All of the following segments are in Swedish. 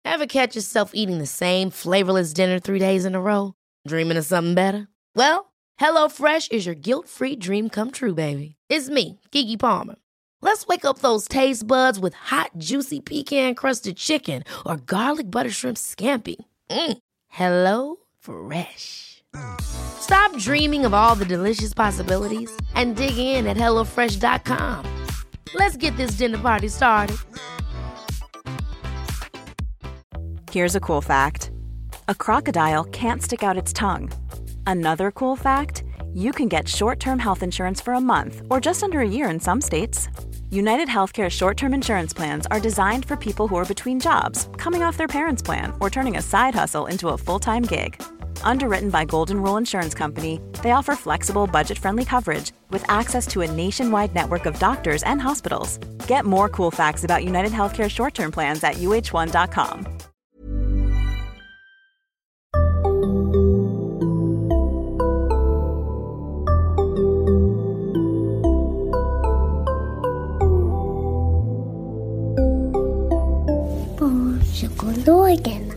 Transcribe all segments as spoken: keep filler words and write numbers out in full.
Ever catch yourself eating the same flavorless dinner three days in a row? Dreaming of something better? Well, HelloFresh is your guilt-free dream come true, baby. It's me, Keke Palmer. Let's wake up those taste buds with hot, juicy pecan-crusted chicken or garlic butter shrimp scampi. Mm. Hello Fresh. Stop dreaming of all the delicious possibilities and dig in at hello fresh dot com. Let's get this dinner party started. Here's a cool fact. A crocodile can't stick out its tongue. Another cool fact, you can get short-term health insurance for a month or just under a year in some states. United Healthcare short-term insurance plans are designed for people who are between jobs, coming off their parents' plan, or turning a side hustle into a full-time gig. Underwritten by Golden Rule Insurance Company, they offer flexible, budget-friendly coverage with access to a nationwide network of doctors and hospitals. Get more cool facts about United Healthcare short-term plans at u h one dot com. Barnpsykologerna.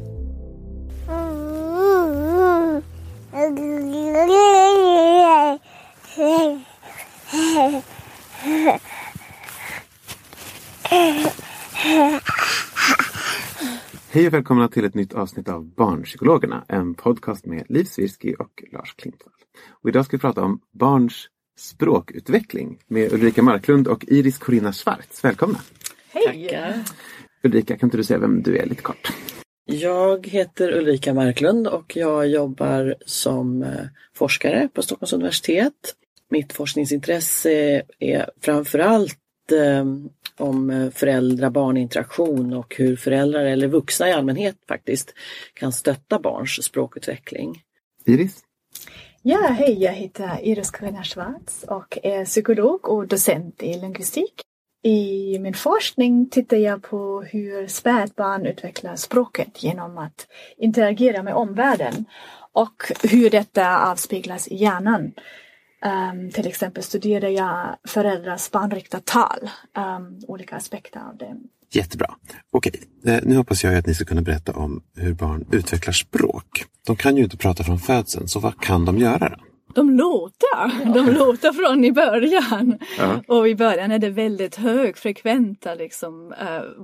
Hej och välkomna till ett nytt avsnitt av Barnpsykologerna, en podcast med Liv Svirsky och Lars Klintvall. Och idag ska vi prata om barns språkutveckling med Ulrika Marklund och Iris Corina Schwartz. Välkomna! Hej! Tackar. Ulrika, kan inte du säga vem du är lite kort? Jag heter Ulrika Marklund och jag jobbar som forskare på Stockholms universitet. Mitt forskningsintresse är framförallt eh, om föräldrar-barninteraktion och hur föräldrar eller vuxna i allmänhet faktiskt kan stötta barns språkutveckling. Iris? Ja, hej, jag heter Iris Corina Schwartz och är psykolog och docent i lingvistik. I min forskning tittar jag på hur spädbarn utvecklar språket genom att interagera med omvärlden och hur detta avspeglas i hjärnan. Um, till exempel studerar jag föräldrars barnriktat tal, um, olika aspekter av det. Jättebra. Okej, nu hoppas jag att ni ska kunna berätta om hur barn utvecklar språk. De kan ju inte prata från födseln, så vad kan de göra då? De låter, de låter från i början. Ja. Och i början är det väldigt högfrekventa liksom, uh,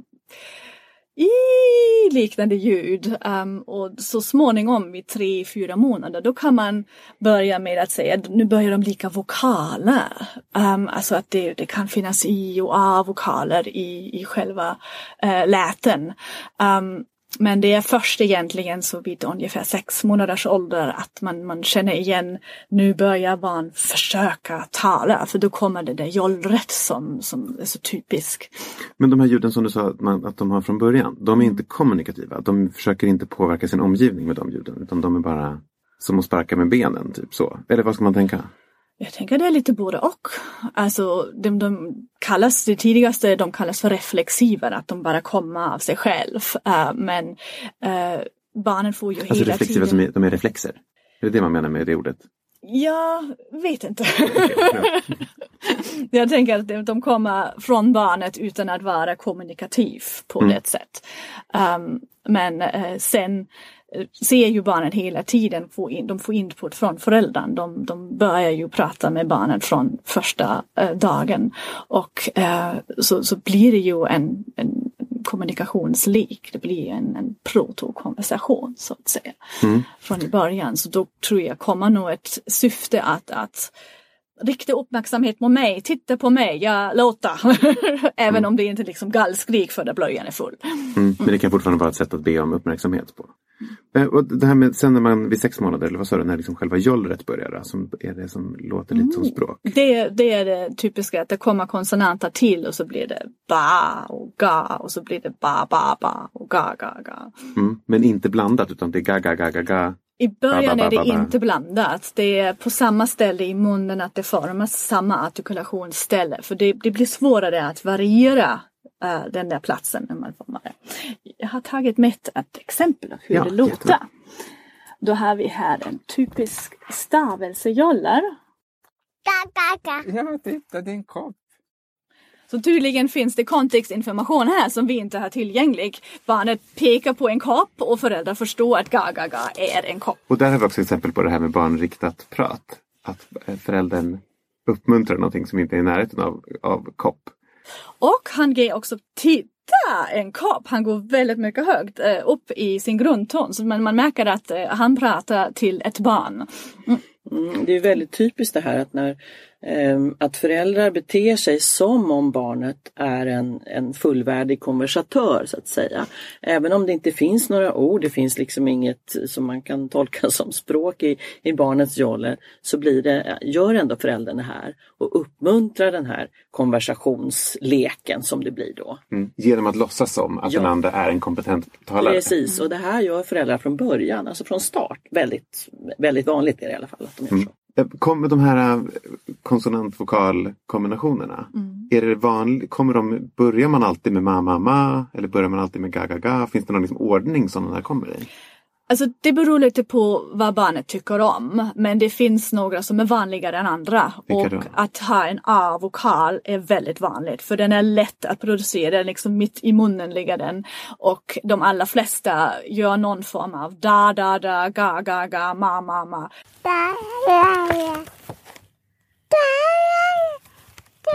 i liknande ljud. Um, och så småningom i tre, fyra månader då kan man börja med att säga att nu börjar de lika vokaler. Um, alltså att det, det kan finnas i och a-vokaler i, i själva uh, läten. Um, Men det är först egentligen så vid ungefär sex månaders ålder att man, man känner igen, nu börjar barn försöka tala, för då kommer det där jollret som, som är så typisk. Men de här ljuden som du sa att, man, att de har från början, de är mm. inte kommunikativa. De försöker inte påverka sin omgivning med de ljuden, utan de är bara som att sparka med benen, typ så. Eller vad ska man tänka? Jag tänker det är lite både och. Alltså de, de kallas, det tidigaste de kallas för reflexiva, att de bara kommer av sig själv. Uh, men uh, barnen får ju alltså hela reflexiva tiden... Som är, de är reflexer? Är det det man menar med det ordet? Jag vet inte. Jag tänker att de kommer från barnet utan att vara kommunikativ på mm. det sätt. Um, men uh, sen ser ju barnen hela tiden, får in, de får input från föräldern. De, de börjar ju prata med barnen från första eh, dagen. Och eh, så, så blir det ju en, en kommunikationslik. Det blir en, en protokonversation så att säga. Mm. Från i början. Så då tror jag kommer nog ett syfte att, att rikta uppmärksamhet på mig. Titta på mig, jag låter. Även mm. om det inte liksom gallskrik för att blöjan är full. Mm. Men det kan fortfarande vara ett sätt att be om uppmärksamhet på. Och det här med, sen när man vid sex månader, eller vad sa du, när liksom själva jollret börjar, då, som är det som låter lite mm. som språk? Det, det är det typiska, att det kommer konsonanter till och så blir det ba och ga och så blir det ba ba ba och ga ga ga. Mm. Men inte blandat, utan det är ga ga ga ga ga. I början ba, ba, ba, är det ba, ba. inte blandat. Det är på samma ställe i munnen att det formas samma artikulationsställe. För det, det blir svårare att variera uh, den där platsen när man formar det. Jag har tagit med ett exempel av hur ja, det låter. Jättebra. Då har vi här en typisk stavelsejoller. Ga, ga, ga. Ja, titta, det är en kopp. Så tydligen finns det kontextinformation här som vi inte har tillgänglig. Barnet pekar på en kopp och föräldrar förstår att ga, ga, ga är en kopp. Och där har vi också exempel på det här med barnriktat prat. Att föräldern uppmuntrar någonting som inte är i närheten av, av kopp. Och han ger också titta en kopp. Han går väldigt mycket högt eh, upp i sin grundton. Så man, man märker att eh, han pratar till ett barn. Mm. Mm, det är väldigt typiskt det här att när eh, att föräldrar beter sig som om barnet är en, en fullvärdig konversatör så att säga. Även om det inte finns några ord, det finns liksom inget som man kan tolka som språk i, i barnets jolle, så blir det, gör ändå föräldern det här och uppmuntrar den här konversationsleken som det blir då. Mm. Genom att låtsas som att ja. den andra är en kompetent talare. Precis, och det här gör föräldrar från början, alltså från start. Väldigt, väldigt vanligt är det i alla fall att de gör så. Mm. Kommer de här konsonant-vokal-kombinationerna, mm. är det vanligt, kommer de, börjar man alltid med ma, ma, ma eller börjar man alltid med ga, ga, ga? Finns det någon liksom ordning som de här kommer i? Alltså det beror lite på vad barnet tycker om. Men det finns några som är vanligare än andra. Vilka och då? Att ha en A-vokal är väldigt vanligt. För den är lätt att producera. Liksom mitt i munnen ligger den. Och de allra flesta gör någon form av da, da, da, ga, ga, ga, ma, ma, ma. Da, da, da. Da, da,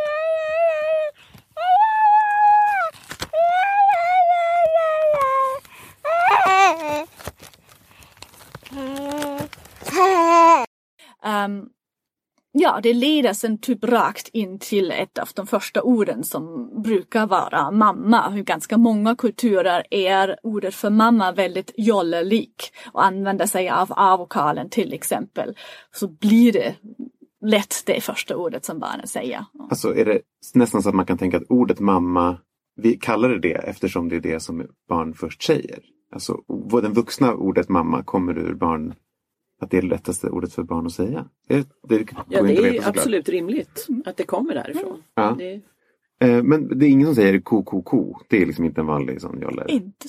Um, ja, det leder sen typ rakt in till ett av de första orden som brukar vara mamma. Hur ganska många kulturer är ordet för mamma väldigt jollelik och använder sig av A-vokalen till exempel. Så blir det lätt det första ordet som barnen säger. Alltså är det nästan så att man kan tänka att ordet mamma, vi kallar det det eftersom det är det som barn först säger. Alltså den vuxna ordet mamma kommer ur barn, att det är det lättaste ordet för barn att säga. Det, det, ja, det är absolut rimligt att det kommer därifrån. Ja. Det... Eh, men det är ingen som säger ko, ko, ko. Det är liksom inte en vanlig sån jolle. Inte,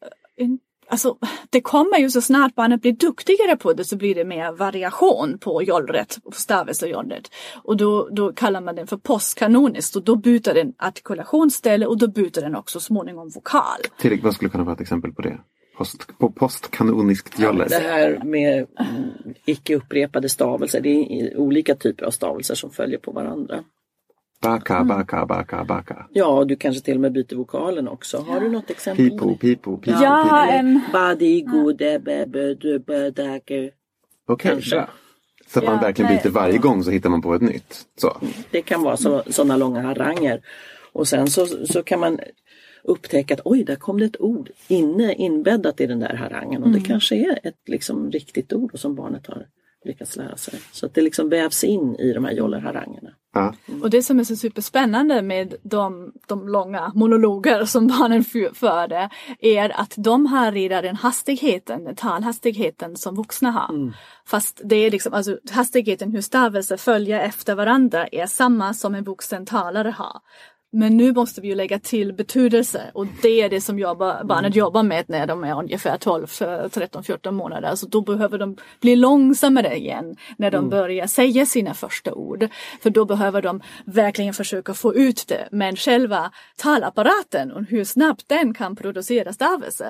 in, alltså, det kommer ju så snart barnet blir duktigare på det så blir det mer variation på jollret, på stavelsejollret. Och då, då kallar man den för postkanoniskt och då byter den artikulationsställe och då byter den också småningom vokal. Till, vad skulle kunna vara ett exempel på det? Post, på postkanoniskt jolle. Ja, det här med mm, icke upprepade stavelser, det är olika typer av stavelser som följer på varandra. Baka, baka, baka, baka. Ja, du kanske till och med byter vokalen också. Har du något exempel? Pipo, pipo, pipo. Jag har en... Badi, gode, bebe, dube, dager. Okej, bra. Så att man verkligen byter varje gång så hittar man på ett nytt. Så. Det kan vara så, sådana långa haranger. Och sen så, så kan man upptäcka att oj, där kom det ett ord inne, inbäddat i den där harangen. Och det mm. kanske är ett liksom riktigt ord som barnet har lyckats lära sig. Så att det liksom vävs in i de här jollerharangerna. Ja. Mm. Och det som är så superspännande med de, de långa monologer som barnen förde är att de har redan den hastigheten, den talhastigheten som vuxna har. Mm. Fast det är liksom, alltså hastigheten hur stavelser följer efter varandra är samma som en vuxen talare har. Men nu måste vi ju lägga till betydelse och det är det som jobbar, barnet jobbar med när de är ungefär tolv, tretton, fjorton månader. Så då behöver de bli långsammare igen när de mm. börjar säga sina första ord. För då behöver de verkligen försöka få ut det. Men själva talapparaten och hur snabbt den kan producera stavelser,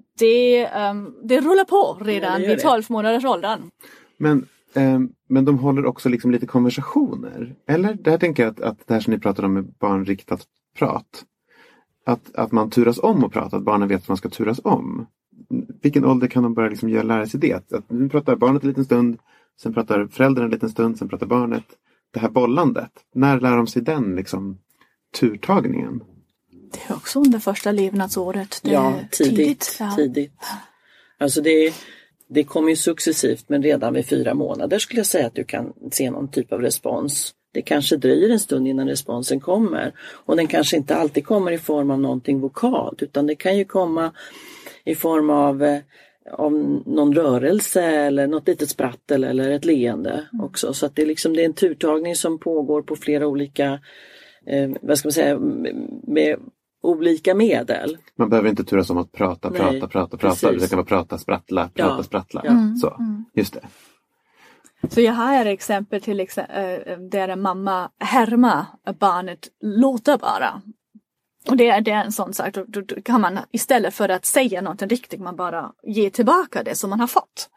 det, um, det rullar på redan ja, vid tolv månaders åldern. Men... Men de håller också liksom lite konversationer. Eller? Där tänker jag att, att det här som ni pratar om med barnriktat prat. Att, att man turas om och prata. Att barnen vet att man ska turas om. Vilken ålder kan de börja liksom göra, lära sig det? Att, att nu pratar barnet en liten stund. Sen pratar föräldrarna en liten stund. Sen pratar barnet. Det här bollandet. När lär de sig den liksom turtagningen? Det är också under första levnadsåret. Det ja, tidigt. Tidigt. Ja. tidigt. Alltså det är... Det kommer ju successivt, men redan vid fyra månader skulle jag säga att du kan se någon typ av respons. Det kanske dröjer en stund innan responsen kommer. Och den kanske inte alltid kommer i form av någonting vokalt, utan det kan ju komma i form av, av någon rörelse eller något litet sprattel eller ett leende också. Så att det är, liksom, det är en turtagning som pågår på flera olika, eh, vad ska man säga, med olika medel. Man behöver inte turas om att prata, Nej, prata, prata, prata. Det kan vara prata, sprattla, prata, ja, sprattla. Ja. Så, just det. Så jag har ett exempel till exempel där en mamma härmar barnet låter bara. Och det är, det är en sån sak, då, då, då kan man istället för att säga något riktigt, man bara ger tillbaka det som man har fått.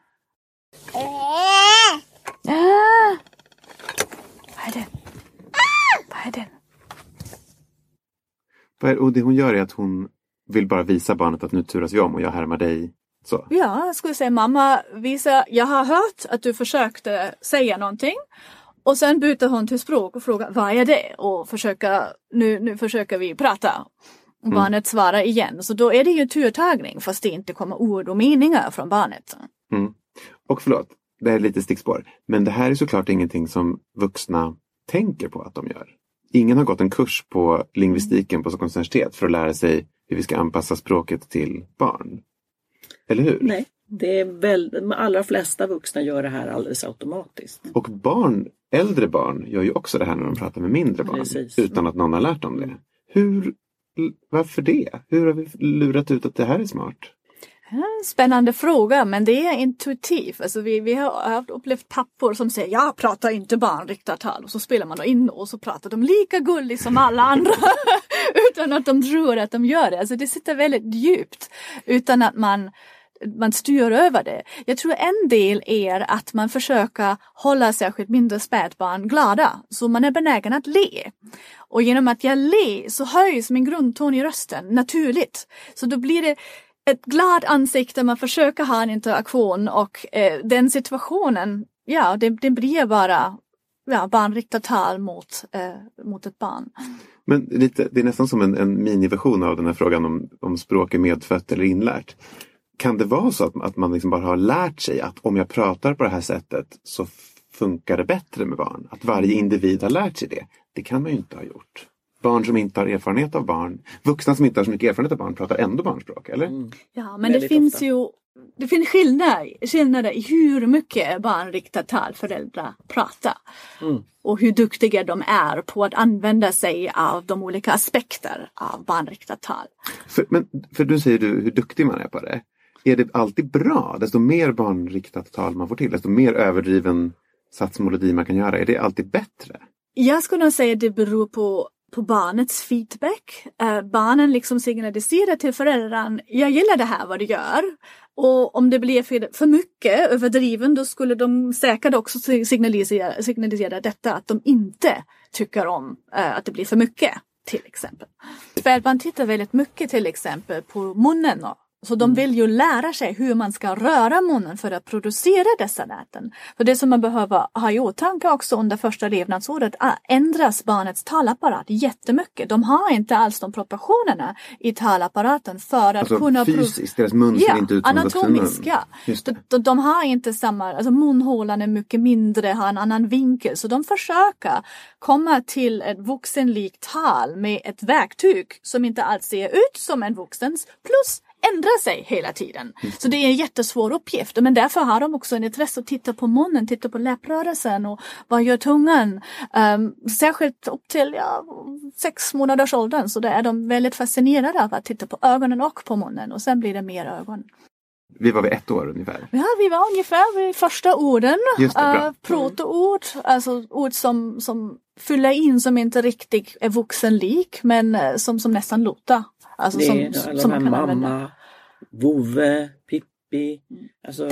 Ah! Vad är det? Vad är det? Och det hon gör är att hon vill bara visa barnet att nu turas vi om och jag härmar dig. Så. Ja, jag skulle säga mamma, visa, jag har hört att du försökte säga någonting. Och sen byter hon till språk och frågar, vad är det? Och försöka, nu, nu försöker vi prata. Och mm. barnet svarar igen. Så då är det ju turtagning fast det inte kommer ord och meningar från barnet. Mm. Och förlåt, det är lite stickspår. Men det här är såklart ingenting som vuxna tänker på att de gör. Ingen har gått en kurs på lingvistiken på Stockholms universitet för att lära sig hur vi ska anpassa språket till barn. Eller hur? Nej, det är väl, de allra flesta vuxna gör det här alldeles automatiskt. Och barn, äldre barn gör ju också det här när de pratar med mindre barn. Precis. Utan att någon har lärt dem det. Hur, varför det? Hur har vi lurat ut att det här är smart? Spännande fråga, men det är intuitivt. Alltså vi, vi har upplevt pappor som säger, jag pratar inte barnriktat tal. Och så spelar man då in och så pratar de lika gulligt som alla andra. Utan att de tror att de gör det. Alltså det sitter väldigt djupt. Utan att man, man styr över det. Jag tror en del är att man försöker hålla särskilt mindre spädbarn glada. Så man är benägen att le. Och genom att jag le så höjs min grundton i rösten naturligt. Så då blir det ett glad ansikte, man försöker ha en interaktion och eh, den situationen, ja, det, det blir bara ja, barnriktat tal mot, eh, mot ett barn. Men lite, det är nästan som en, en miniversion av den här frågan om, om språk är medfött eller inlärt. Kan det vara så att, att man liksom bara har lärt sig att om jag pratar på det här sättet så funkar det bättre med barn? Att varje individ har lärt sig det? Det kan man ju inte ha gjort. Barn som inte har erfarenhet av barn, vuxna som inte har så mycket erfarenhet av barn pratar ändå barnspråk, eller? Mm. Ja, men det finns ofta. ju det finns skillnader, skillnader i hur mycket barnriktat tal föräldrar pratar. Mm. Och hur duktiga de är på att använda sig av de olika aspekter av barnriktat tal. För, men, för du säger du hur duktig man är på det. Är det alltid bra? Desto mer barnriktat tal man får till, desto mer överdriven satsmelodi man kan göra. Är det alltid bättre? Jag skulle nog säga att det beror på på barnets feedback. Eh, barnen liksom signaliserar till föräldrarna, jag gillar det här vad du gör. Och om det blir för, för mycket överdriven, då skulle de säkert också signalisera, signalisera detta att de inte tycker om eh, att det blir för mycket, till exempel. Spädbarn tittar väldigt mycket till exempel på munnen. Så de vill ju lära sig hur man ska röra munnen för att producera dessa läten. För det som man behöver ha i åtanke också under första levnadsåret ändras barnets talapparat jättemycket. De har inte alls de proportionerna i talapparaten för att alltså kunna... fysiskt, deras mun ser ja, inte ut som anatomiska. De, de har inte samma... Alltså munhålan är mycket mindre, har en annan vinkel. Så de försöker komma till ett vuxenlikt tal med ett verktyg som inte alls ser ut som en vuxens plus ändrar sig hela tiden. Så det är en jättesvår uppgift. Men därför har de också en intresse att titta på munnen, titta på läpprörelsen och vad gör tungan. Um, särskilt upp till ja, sex månaders åldern så där är de väldigt fascinerade av att titta på ögonen och på munnen. Och sen blir det mer ögon. Vi var vid ett år ungefär. Ja, vi var ungefär vid första orden. Just det, bra. Uh, protoord, alltså ord som, som fyller in som inte riktigt är vuxenlik men uh, som, som nästan låter. Alltså det som, är som, alla som de man här kan mamma, använda. vovve, pippi. Alltså,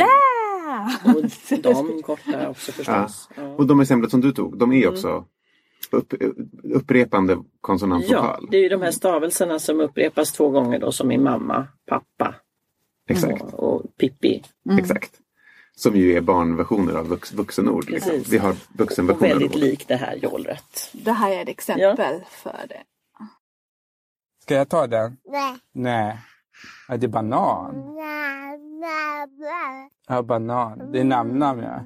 Där! Och de korta också förstås. Ja. Ja. Och de exemplet som du tog, de är mm. också upp, upprepande konsonantvokal. Ja, det är ju de här stavelserna som upprepas två gånger då som i mamma, pappa. Exakt. Och, och pippi. Mm. Exakt. Som ju är barnversioner av vux, vuxenord. Liksom. Vi har vuxenversioner. Och väldigt likt det här jolret. Det här är ett exempel ja. för det. Ska jag ta den? Nej. Nej. Är det banan? Nej, nej, nej. Ja, banan. Det är namn-namn, ja.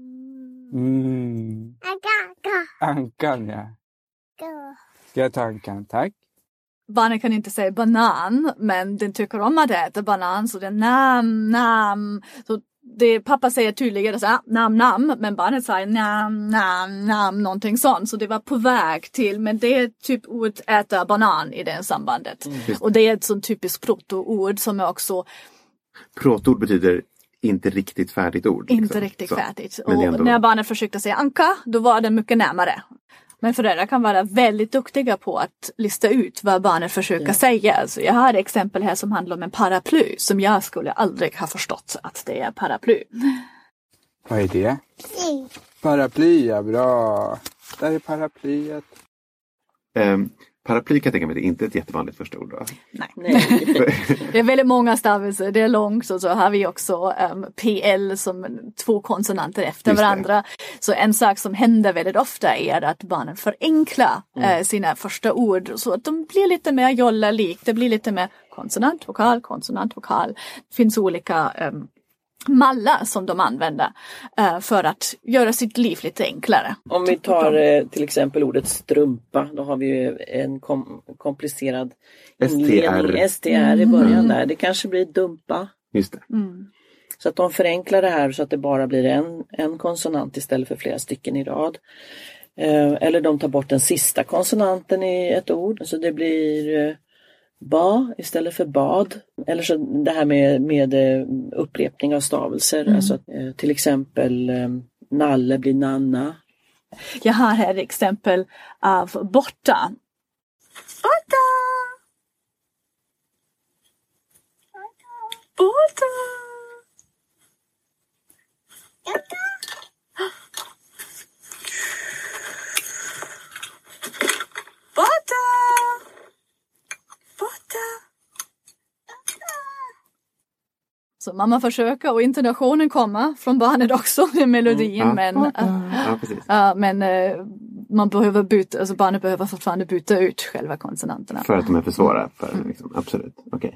Mm. Anka. Ankan, ja. Ska jag ta ankan? Tack. Barnen kan inte säga banan, men den tycker om att äta banan, så det är nam, nam. Så det, pappa säger tydligare så här, nam, nam, men barnet säger nam, nam, nam, någonting sånt. Så det var på väg till, men det är typ ordet äta banan i det sambandet. Mm. Och det är ett sånt typiskt protoord som är också... Protoord betyder inte riktigt färdigt ord. Inte liksom. riktigt så. färdigt. Men och ändå... när barnet försökte säga anka, då var det mycket närmare. Men föräldrar kan vara väldigt duktiga på att lista ut vad barnet försöker ja. säga. Alltså jag har ett exempel här som handlar om en paraply som jag skulle aldrig ha förstått att det är paraply. Vad är det? Paraply, ja, bra. Där är paraplyet. Um, paraply kan jag tänka mig, det är inte ett jättevanligt första ord då. Nej. Nej. Det är väldigt många stavelser, det är långt och så har vi också um, P L som två konsonanter efter varandra. Så en sak som händer väldigt ofta är att barnen förenklar mm. uh, sina första ord så att de blir lite mer jolla-lik. Det blir lite mer konsonant, vokal, konsonant, vokal. Det finns olika um, mallar som de använder uh, för att göra sitt liv lite enklare. Om vi tar uh, till exempel ordet strumpa, då har vi ju en kom- komplicerad inledning, S T R i början mm. där. Det kanske blir dumpa. Just det. Mm. Så att de förenklar det här så att det bara blir en, en konsonant istället för flera stycken i rad. Uh, eller de tar bort den sista konsonanten i ett ord, så det blir uh, ba istället för bad. Eller så det här med, med upprepning av stavelser. Mm. Alltså till exempel nalle blir nanna. Jag har här ett exempel av borta. Borta! Borta! Borta! Borta! Så mamma försöker och intonationen kommer från barnet också med melodin. Mm. Men, uh, ja, uh, men uh, man behöver byta, alltså barnet behöver fortfarande byta ut själva konsonanterna. För att de är för svåra. För, mm. liksom, absolut, okej. Okay.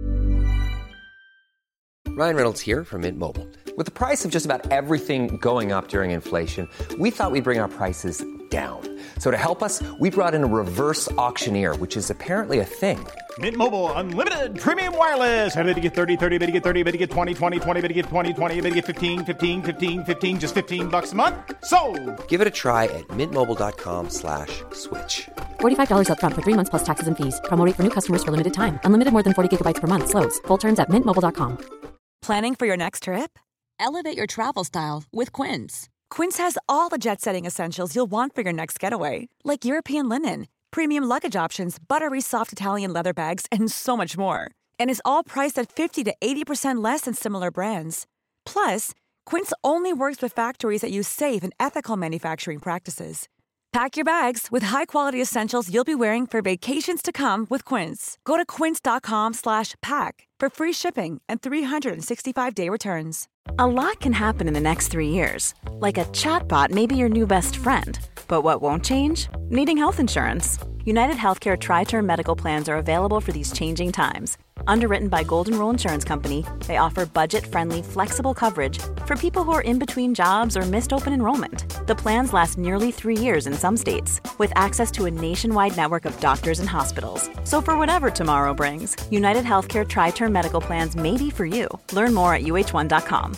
Ryan Reynolds here from Mint Mobile. With the price of just about everything going up during inflation, we thought we'd bring our prices down. So to help us, we brought in a reverse auctioneer, which is apparently a thing. Mint Mobile Unlimited Premium Wireless. How to get thirty, thirty, how to get thirty, how to get twenty, twenty, twenty, how to get twenty, twenty, how to get fifteen, fifteen, fifteen, fifteen, just fifteen bucks a month? Sold! Give it a try at mintmobile.com slash switch. forty-five dollars up front for three months plus taxes and fees. Promo rate for new customers for limited time. Unlimited more than forty gigabytes per month. Slows full terms at mint mobile dot com. Planning for your next trip? Elevate your travel style with Quince. Quince has all the jet-setting essentials you'll want for your next getaway, like European linen, premium luggage options, buttery soft Italian leather bags, and so much more. And is all priced at fifty to eighty percent less than similar brands. Plus, Quince only works with factories that use safe and ethical manufacturing practices. Pack your bags with high-quality essentials you'll be wearing for vacations to come with Quince. Go to quince.com slash pack for free shipping and three sixty-five day returns. A lot can happen in the next three years. Like a chatbot may be your new best friend. But what won't change? Needing health insurance. United Healthcare Tri-Term Medical Plans are available for these changing times. Underwritten by Golden Rule Insurance Company, they offer budget-friendly, flexible coverage for people who are in between jobs or missed open enrollment. The plans last nearly three years in some states, with access to a nationwide network of doctors and hospitals. So for whatever tomorrow brings, United Healthcare Tri-Term Medical Plans may be for you. Learn more at u h one dot com.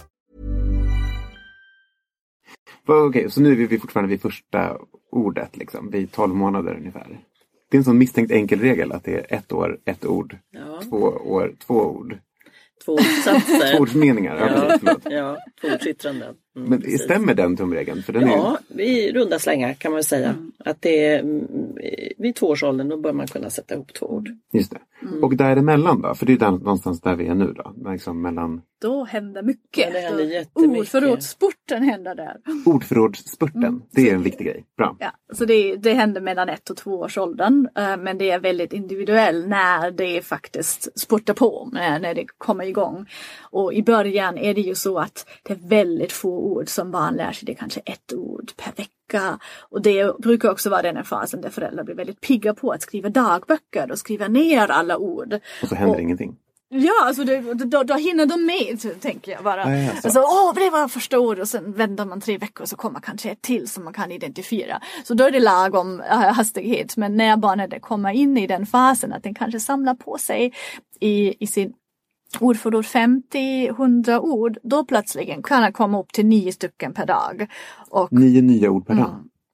Okej, okay, så nu är vi fortfarande vid första ordet, liksom, vid tolv månader ungefär. Det är en sån misstänkt enkel regel att det är ett år, ett ord, ja. två år, två ord. Två ordsatser. Två ordsmeningar, ja, ja, precis, ja, två ordsyttranden. Mm, Men precis. Stämmer den tumregeln? För den ja, är... i runda slängar kan man säga. Mm. Att det är vid tvåårsåldern då bör man kunna sätta ihop två ord. Just det. Mm. Och däremellan då? För det är där, någonstans där vi är nu då. Liksom mellan... Då händer mycket. Ja, det händer jättemycket. Ordförrådsspurten händer där. Ordförrådsspurten, mm. det är en viktig grej. Bra. Ja, så det, det händer mellan ett och två års åldern. Men det är väldigt individuellt när det faktiskt spurtar på. När det kommer igång. Och i början är det ju så att det är väldigt få ord som barn lär sig. Det är kanske ett ord per vecka. Och det brukar också vara den här fasen där föräldrar blir väldigt pigga på att skriva dagböcker och skriva ner alla ord. Och så händer och, ingenting. Ja, alltså det, då, då hinner de med, tänker jag bara. Nej, alltså. Alltså, åh, det var första ord och sen vänder man tre veckor så kommer kanske ett till som man kan identifiera. Så då är det lagom hastighet. Men när barnet kommer in i den fasen att den kanske samlar på sig i, i sin ordförråd femtio hundra ord, då plötsligen kan det komma upp till nio stycken per dag. Och, nio nya ord per dag? Mm.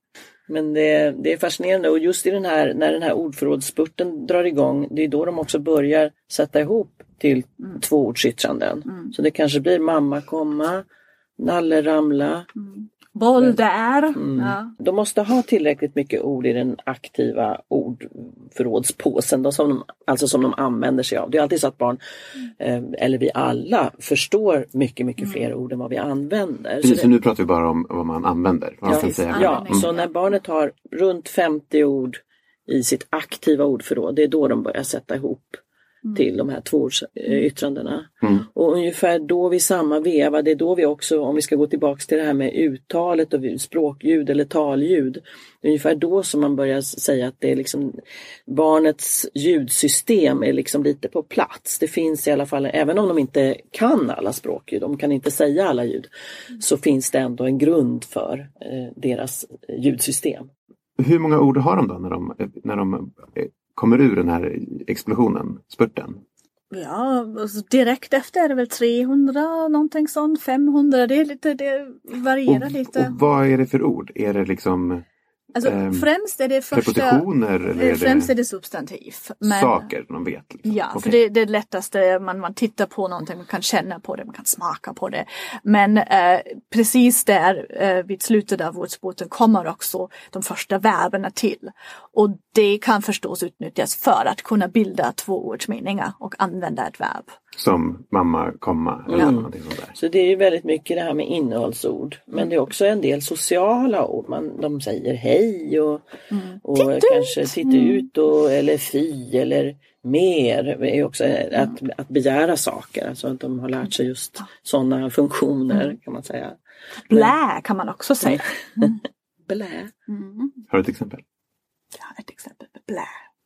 Men det, det är fascinerande och just i den här, när den här ordförrådsspurten drar igång, det är då de också börjar sätta ihop till mm. tvåordsyttranden. Mm. Så det kanske blir mamma komma, nalle ramla. Mm. Boll där. Mm. Ja. De måste ha tillräckligt mycket ord i den aktiva ordförrådspåsen, då som de, alltså som de använder sig av. Det är alltid så att barn, mm. eh, eller vi alla, förstår mycket, mycket mm. fler ord än vad vi använder. Precis, så, det, nu pratar vi bara om vad man använder. Vad ja, man säga. ja Mm. så när barnet har runt femtio ord i sitt aktiva ordförråd, det är då de börjar sätta ihop Mm. till de här tvåordsyttrandena. Mm. Och ungefär då vid samma veva, det är då vi också, om vi ska gå tillbaka till det här med uttalet och språkljud eller talljud, ungefär då som man börjar säga att det är liksom barnets ljudsystem är liksom lite på plats. Det finns i alla fall, även om de inte kan alla språkljud, de kan inte säga alla ljud, mm. så finns det ändå en grund för eh, deras ljudsystem. Hur många ord har de då när de, när de kommer ur den här explosionen, spurten? Ja, alltså direkt efter är det väl trehundra, någonting sånt, femhundra, det är lite, det varierar och, lite. Och vad är det för ord? Är det liksom alltså, eh, främst är det första, prepositioner? Eller är främst det är det substantiv. Men, saker de vet? Liksom. Ja, okay. för det, det är lättaste, man, man tittar på någonting, man kan känna på det, man kan smaka på det. Men eh, precis där eh, vid slutet av ordspråken kommer också de första verberna till. Och det kan förstås utnyttjas för att kunna bilda tvåordsmeningar och använda ett verb. Som mamma, komma eller mm. någonting sånt där. Så det är ju väldigt mycket det här med innehållsord. Men det är också en del sociala ord. Man, de säger hej och, mm. och titt kanske titta mm. ut och, eller fi eller mer. Det är också mm. att, att begära saker. Alltså att de har lärt sig just sådana funktioner mm. kan man säga. Blä kan man också säga. Mm. Blä. Mm. Har du ett exempel? Ja, ett exempel på blä.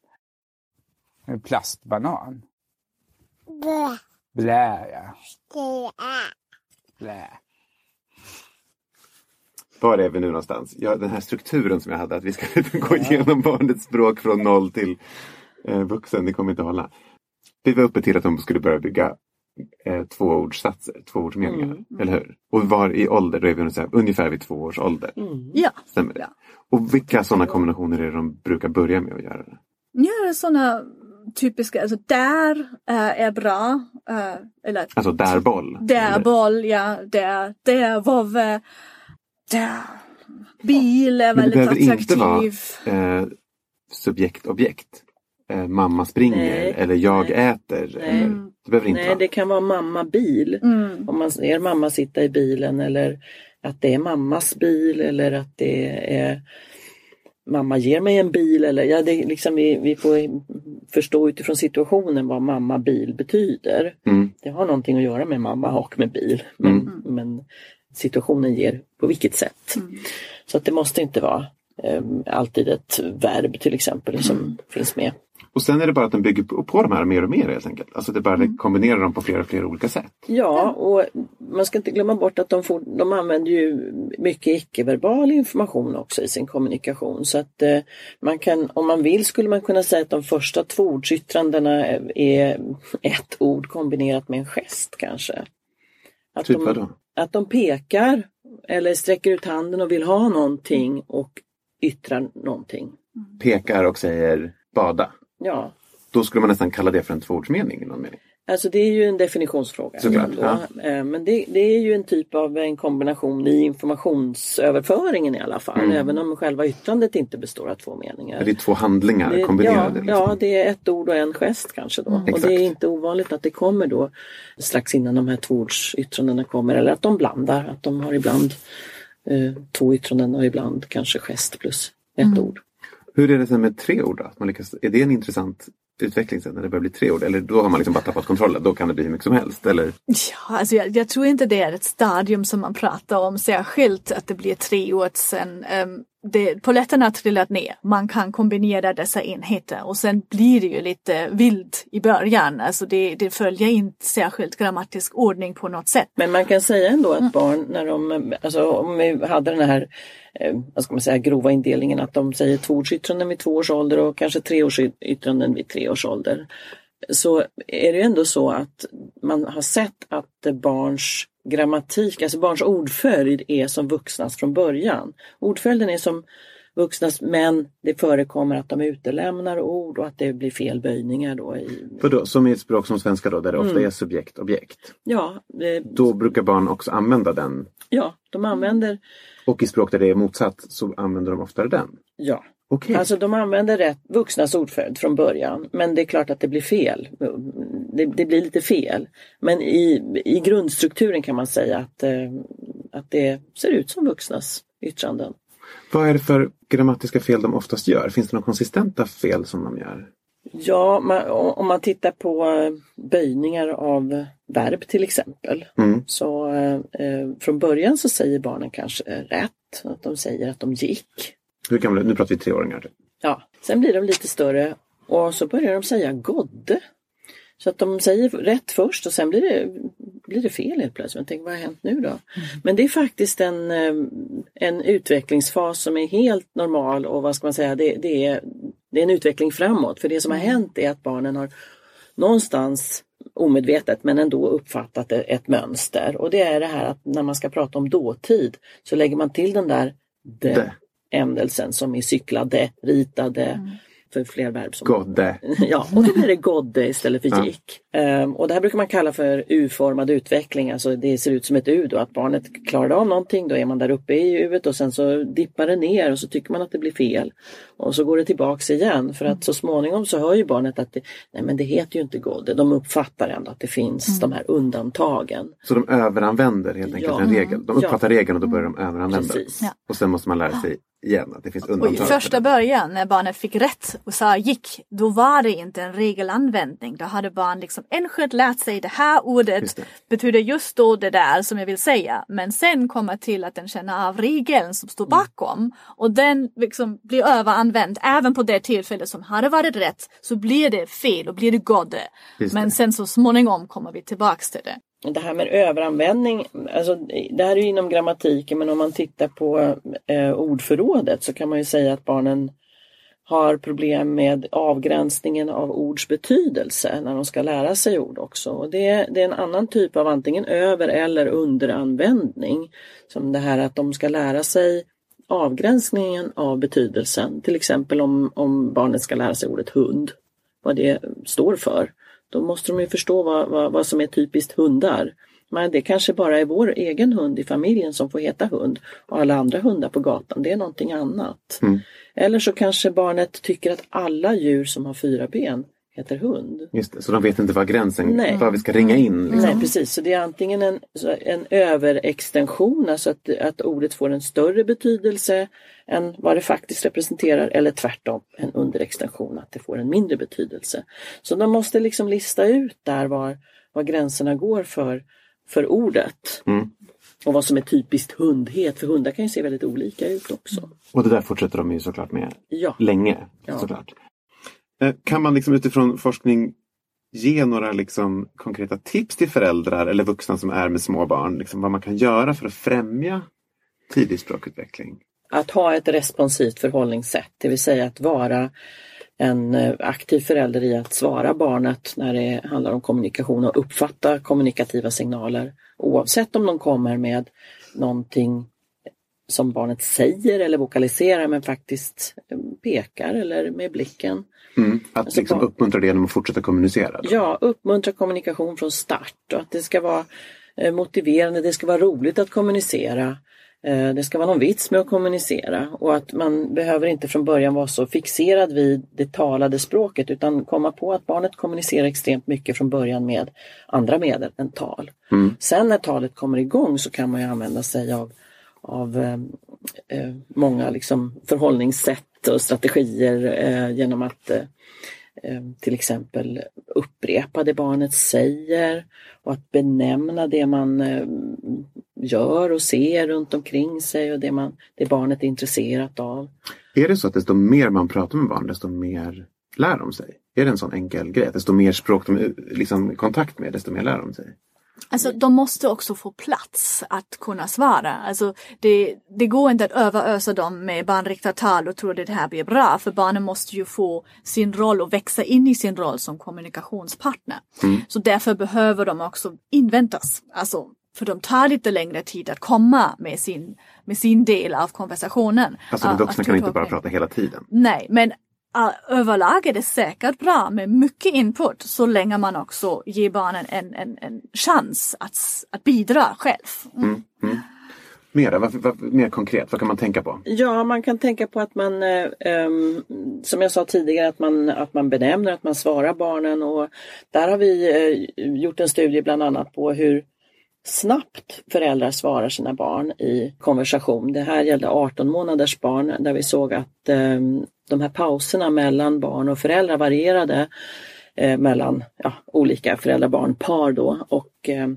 En plastbanan. Blä. Blä, ja. Blä. Var är vi nu någonstans? Ja, den här strukturen som jag hade, att vi ska gå igenom barnets språk från noll till eh, vuxen, det kommer inte hålla. Vi var uppe till att de skulle börja bygga eh, tvåordssatser, tvåordsmeningar, mm. eller hur? Och var i ålder, då är vi säga, ungefär vid två års ålder. Mm. Ja. Stämmer det? Ja. Och vilka sådana kombinationer är det de brukar börja med att göra det? Ja, sådana typiska, alltså där äh, är bra. Äh, eller, alltså där boll? Där eller? boll, ja. Där, där vovve. Där bil är väldigt attraktiv. Men det behöver inte vara eh, subjekt-objekt. Eh, mamma springer nej, eller jag nej, äter. Nej, eller, det behöver inte nej vara. Det kan vara mamma bil. Mm. Om man ser mamma sitta i bilen eller att det är mammas bil eller att det är mamma ger mig en bil eller ja, det är liksom vi, vi får förstå utifrån situationen vad mamma bil betyder. Mm. Det har någonting att göra med mamma och med bil. Men, mm. men situationen ger på vilket sätt. Mm. Så att det måste inte vara um, alltid ett verb till exempel som mm. finns med. Och sen är det bara att den bygger på, på de här mer och mer helt enkelt. Alltså det bara mm. kombinerar dem på flera och flera olika sätt. Ja, och man ska inte glömma bort att de, får, de använder ju mycket icke-verbal information också i sin kommunikation. Så att eh, man kan, om man vill skulle man kunna säga att de första två ordsyttrandena är ett ord kombinerat med en gest kanske. Att typ de, vad då? Att de pekar eller sträcker ut handen och vill ha någonting och yttrar någonting. Pekar och säger bada. Ja. Då skulle man nästan kalla det för en tvåordsmening i någon mening. Alltså det är ju en definitionsfråga. Såklart, ja. Men det, det är ju en typ av en kombination i informationsöverföringen i alla fall. Mm. Även om själva yttrandet inte består av två meningar. Det är två handlingar det, kombinerade. Ja, liksom. ja, det är ett ord och en gest kanske då. Mm. Och det är inte ovanligt att det kommer då strax innan de här tvåordsyttrandena kommer. Eller att de blandar. Att de har ibland eh, två yttranden och ibland kanske gest plus ett mm. ord. Hur är det sen med tre ord då? Man lyckas, är det en intressant utveckling sen när det börjar bli tre ord? Eller då har man liksom bara tappat kontrollen? Då kan det bli hur mycket som helst? Eller? Ja, alltså jag, jag tror inte det är ett stadium som man pratar om särskilt att det blir tre ord sen. Um, det, polletten har trillat ner. Man kan kombinera dessa enheter och sen blir det ju lite vilt i början. Alltså det, det följer inte särskilt grammatisk ordning på något sätt. Men man kan säga ändå att mm. barn, när de, alltså om vi hade den här eh, vad ska man säga, grova indelningen att de säger tvåordsyttranden vid två års ålder och kanske treårsyttranden vid tre års ålder. Så är det ju ändå så att man har sett att barns grammatik, alltså barns ordföljd är som vuxnas från början. Ordföljden är som vuxnas, men det förekommer att de utelämnar ord och att det blir fel böjningar då. I... För då, som i ett språk som svenska då, där det ofta mm. är subjekt, objekt. Ja. Det... Då brukar barn också använda den. Ja, de använder... Och i språk där det är motsatt så använder de oftare den. Ja. Okay. Alltså de använder rätt vuxnas ordföljd från början, men det är klart att det blir fel. Det, det blir lite fel. Men i, i grundstrukturen kan man säga att, eh, att det ser ut som vuxnas yttranden. Vad är det för grammatiska fel de oftast gör? Finns det några konsistenta fel som de gör? Ja, man, om man tittar på böjningar av verb till exempel. Mm. Så eh, från början så säger barnen kanske rätt. Att de säger att de gick. Hur gamla? Nu pratar vi treåringar. Ja, sen blir de lite större och så börjar de säga godde. Så att de säger rätt först och sen blir det, blir det fel helt plötsligt. Jag tänker, vad har hänt nu då? Mm. Men det är faktiskt en, en utvecklingsfas som är helt normal och vad ska man säga, det, det, är, det är en utveckling framåt. För det som har hänt är att barnen har någonstans omedvetet men ändå uppfattat ett mönster. Och det är det här att när man ska prata om dåtid så lägger man till den där de. de. Ändelsen som är cyklade, ritade, mm. för fler verb som... Godde. Ja, och då blir det godde istället för ja. gick. Um, och det här brukar man kalla för U-formad utveckling. Alltså det ser ut som ett U då, att barnet klarar av någonting, då är man där uppe i U-et och sen så dippar det ner och så tycker man att det blir fel. Och så går det tillbaks igen, för att så småningom så hör ju barnet att det, nej men det heter ju inte godde. De uppfattar ändå att det finns mm. de här undantagen. Så de överanvänder helt enkelt ja. en regel. De uppfattar ja. regeln och då börjar de överanvända. Precis. Ja. Och sen måste man lära sig igen att det finns undantag. Och i första början när barnet fick rätt och sa gick, då var det inte en regelanvändning. Då hade barn liksom enskilt lärt sig det här ordet just det. betyder just då det där som jag vill säga. Men sen kommer till att den känner av regeln som står bakom mm. och den liksom blir överanvänd även på det tillfället som hade varit rätt, så blir det fel och blir det godde. Men sen så småningom kommer vi tillbaks till det. Det här med överanvändning, alltså det här är ju inom grammatiken, men om man tittar på eh, ordförrådet så kan man ju säga att barnen har problem med avgränsningen av ords betydelse när de ska lära sig ord också. Och det, det är en annan typ av antingen över- eller underanvändning, som det här att de ska lära sig avgränsningen av betydelsen. Till exempel om, om barnet ska lära sig ordet hund, vad det står för. Då måste de ju förstå vad, vad, vad som är typiskt hundar. Men det kanske bara är vår egen hund i familjen som får heta hund. Och alla andra hundar på gatan, det är någonting annat. Mm. Eller så kanske barnet tycker att alla djur som har fyra ben heter hund. Just det, så de vet inte vad gränsen, Nej. vad vi ska ringa in. Liksom. Nej, precis. Så det är antingen en, en överextension, alltså att, att ordet får en större betydelse än vad det faktiskt representerar, eller tvärtom en underextension, att det får en mindre betydelse. Så de måste liksom lista ut där var, var gränserna går för, för ordet. Mm. Och vad som är typiskt hundhet, för hundar kan ju se väldigt olika ut också. Och det där fortsätter de ju såklart med ja. länge, ja. såklart. Kan man liksom utifrån forskning ge några liksom konkreta tips till föräldrar eller vuxna som är med små barn? Liksom vad man kan göra för att främja tidig språkutveckling? Att ha ett responsivt förhållningssätt, det vill säga att vara en aktiv förälder i att svara barnet när det handlar om kommunikation och uppfatta kommunikativa signaler. Oavsett om de kommer med någonting som barnet säger eller vokaliserar, men faktiskt pekar eller med blicken. Mm, att alltså liksom uppmuntra det genom att fortsätta kommunicera? Då. Ja, uppmuntra kommunikation från start. Och att det ska vara motiverande, det ska vara roligt att kommunicera. Det ska vara någon vits med att kommunicera. Och att man behöver inte från början vara så fixerad vid det talade språket, utan komma på att barnet kommunicerar extremt mycket från början med andra medel än tal. Mm. Sen när talet kommer igång så kan man ju använda sig av av eh, många liksom förhållningssätt och strategier eh, genom att eh, till exempel upprepa det barnet säger och att benämna det man eh, gör och ser runt omkring sig och det, man, det barnet är intresserat av. Är det så att desto mer man pratar med barn, desto mer lär de sig? Är det en sån enkel grej? Desto mer språk de liksom kontakt med, desto mer lär de sig? Alltså de måste också få plats att kunna svara. Alltså det, det går inte att överösa dem med barnriktat tal och tro att det här blir bra. För barnen måste ju få sin roll och växa in i sin roll som kommunikationspartner. Mm. Så därför behöver de också inväntas. Alltså För de tar lite längre tid att komma med sin, med sin del av konversationen. Alltså de vuxna kan inte bara prata hela tiden. Nej, men uh, överlag är det säkert bra med mycket input så länge man också ger barnen en, en, en chans att, att bidra själv. Mm. Mm, mm. Mer, vad, vad, mer konkret, vad kan man tänka på? Ja, man kan tänka på att man, eh, um, som jag sa tidigare, att man, att man benämner, att man svarar barnen. Och där har vi eh, gjort en studie bland annat på hur snabbt föräldrar svarar sina barn i konversation. Det här gällde arton månaders barn där vi såg att eh, de här pauserna mellan barn och föräldrar varierade eh, mellan ja, olika föräldrar-barn-par då. Och eh,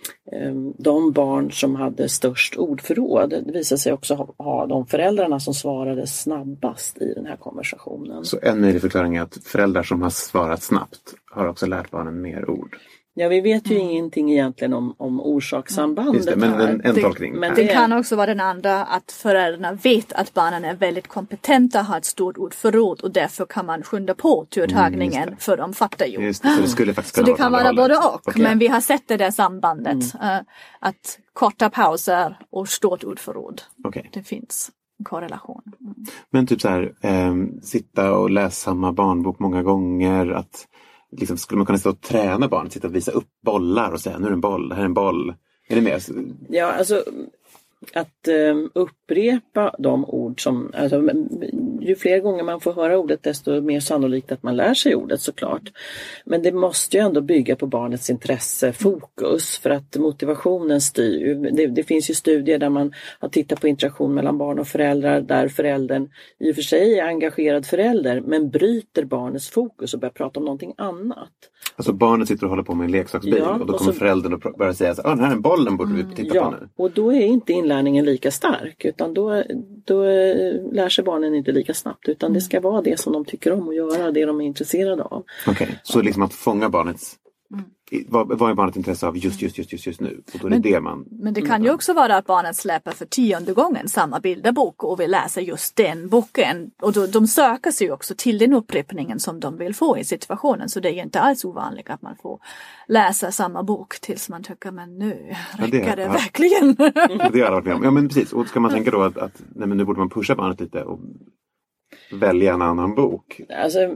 de barn som hade störst ordförråd, det visade sig också ha, ha de föräldrarna som svarade snabbast i den här konversationen. Så en möjlig förklaring är att föräldrar som har svarat snabbt har också lärt barnen mer ord. Ja, vi vet ju mm. ingenting egentligen om, om orsakssambandet. Just det, men en, en tolkning. Det, men det, det kan också vara den andra, att föräldrarna vet att barnen är väldigt kompetenta, har ett stort ordförråd och därför kan man skynda på turtagningen mm, för de fattar ju. Just det, så det skulle faktiskt så det kan vara både och, okay. Men vi har sett det där sambandet. Mm. Uh, att korta pauser och stort ordförråd. Okay. Det finns en korrelation. Mm. Men typ så här, eh, sitta och läsa samma barnbok många gånger, att liksom, skulle man kunna stå och träna barnet, sitta och visa upp bollar och säga nu är det en boll, det här är en boll. Är det med? Ja, alltså att um, upprepa de ord som, alltså, ju fler gånger man får höra ordet desto mer sannolikt att man lär sig ordet såklart. Men det måste ju ändå bygga på barnets intresse, fokus, för att motivationen styr. Det, det finns ju studier där man har tittat på interaktion mellan barn och föräldrar där föräldern i och för sig är engagerad förälder men bryter barnets fokus och börjar prata om någonting annat. Alltså barnet sitter och håller på med en leksaksbil ja, och då och kommer så, föräldern och börjar säga att den här bollen borde vi titta ja, på nu. Och då är inte inlärningen lika stark utan då, då lär sig barnen inte lika snabbt utan det ska vara det som de tycker om att göra, det de är intresserade av. Okej, okay. Så liksom att fånga barnets Mm. Vad, vad är barnet intresse av just, just, just, just, just nu? Och då är men, det det man... men det kan ju också vara att barnet släpper för tionde gången samma bilderbok och vill läsa just den boken. Och då, de söker sig också till den upprepningen som de vill få i situationen. Så det är ju inte alls ovanligt att man får läsa samma bok tills man tycker men nu räcker ja, det, det ja. verkligen. Det har jag varit med om. Ja men precis, och ska man tänka då att, att nej, men nu borde man pusha barnet lite och välja en annan bok. Alltså...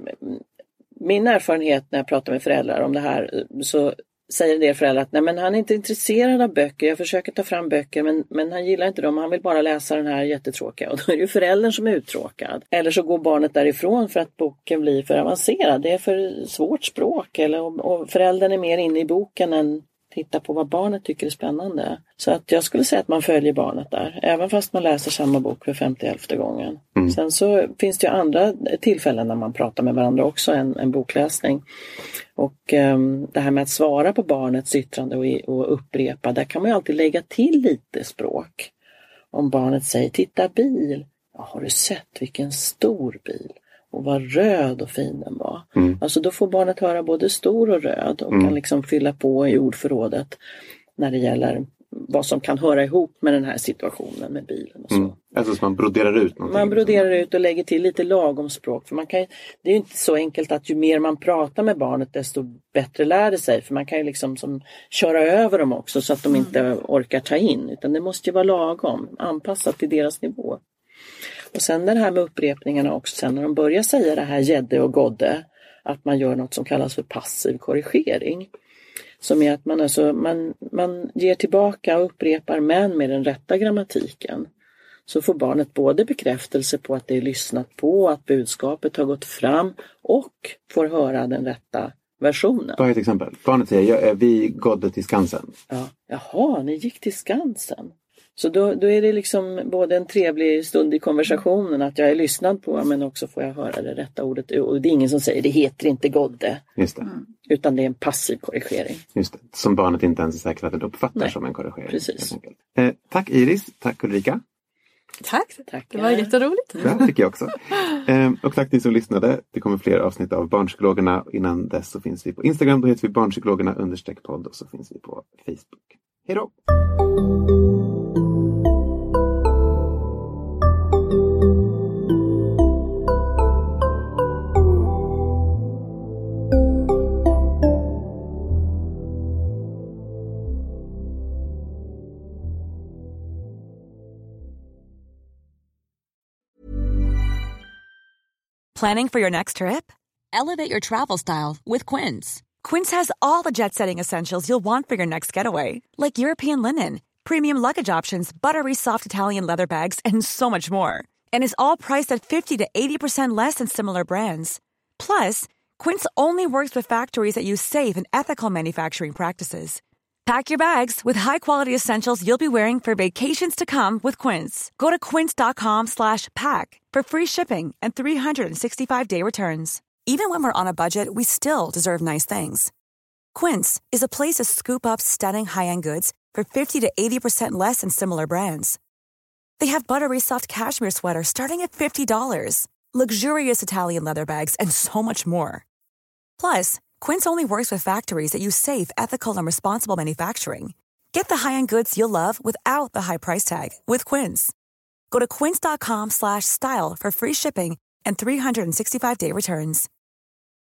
Min erfarenhet när jag pratar med föräldrar om det här så säger en del föräldrar att nej, men han är inte intresserad av böcker. Jag försöker ta fram böcker men, men han gillar inte dem. Han vill bara läsa den här jättetråkiga. Och då är det ju föräldern som är uttråkad. Eller så går barnet därifrån för att boken blir för avancerad. Det är för svårt språk. Eller, och, och föräldern är mer inne i boken än titta på vad barnet tycker är spännande. Så att jag skulle säga att man följer barnet där. Även fast man läser samma bok för femtioelfte gången. Mm. Sen så finns det ju andra tillfällen när man pratar med varandra också än en bokläsning. Och um, det här med att svara på barnets yttrande och, och upprepa. Där kan man ju alltid lägga till lite språk. Om barnet säger titta bil. Ja, har du sett vilken stor bil? Och vad röd och fin den var. Mm. Alltså då får barnet höra både stor och röd. Och mm. kan liksom fylla på i ordförrådet. När det gäller vad som kan höra ihop med den här situationen med bilen och så. Mm. Alltså så man broderar ut någonting. Man broderar ut och lägger till lite lagom språk. För man kan, det är ju inte så enkelt att ju mer man pratar med barnet desto bättre lär det sig. För man kan ju liksom som köra över dem också så att de inte mm. orkar ta in. Utan det måste ju vara lagom. Anpassat till deras nivå. Och sen det här med upprepningarna också, sen när de börjar säga det här gädde och godde, att man gör något som kallas för passiv korrigering. Som är att man, alltså, man, man ger tillbaka och upprepar men med den rätta grammatiken. Så får barnet både bekräftelse på att det är lyssnat på, att budskapet har gått fram och får höra den rätta versionen. Ta ett exempel. Barnet säger, vi gådde till Skansen. Ja. Jaha, ni gick till Skansen. Så då, då är det liksom både en trevlig stund i konversationen att jag är lyssnad på men också får jag höra det rätta ordet. Och det är ingen som säger det heter inte godde. Just det. Mm. Utan det är en passiv korrigering. Just det. Som barnet inte ens är säkert att det uppfattar Nej. Som en korrigering. Precis. Eh, tack Iris, tack Ulrika. Tack, tack. Det var jätteroligt. Ja, det tycker jag också. Eh, och tack ni som lyssnade. Det kommer fler avsnitt av Barnpsykologerna. Innan dess så finns vi på Instagram. Då heter vi Barnpsykologerna understreck podd och så finns vi på Facebook. Hej då! Planning for your next trip? Elevate your travel style with Quince. Quince has all the jet-setting essentials you'll want for your next getaway, like European linen, premium luggage options, buttery soft Italian leather bags, and so much more. And is all priced at fifty to eighty percent less than similar brands. Plus, Quince only works with factories that use safe and ethical manufacturing practices. Pack your bags with high-quality essentials you'll be wearing for vacations to come with Quince. Go to quince.com slash pack for free shipping and three sixty-five day returns. Even when we're on a budget, we still deserve nice things. Quince is a place to scoop up stunning high-end goods for fifty to eighty percent less than similar brands. They have buttery soft cashmere sweaters starting at fifty dollars, luxurious Italian leather bags, and so much more. Plus, Quince only works with factories that use safe, ethical, and responsible manufacturing. Get the high-end goods you'll love without the high price tag with Quince. Go to quince.com slash style for free shipping and three sixty-five day returns.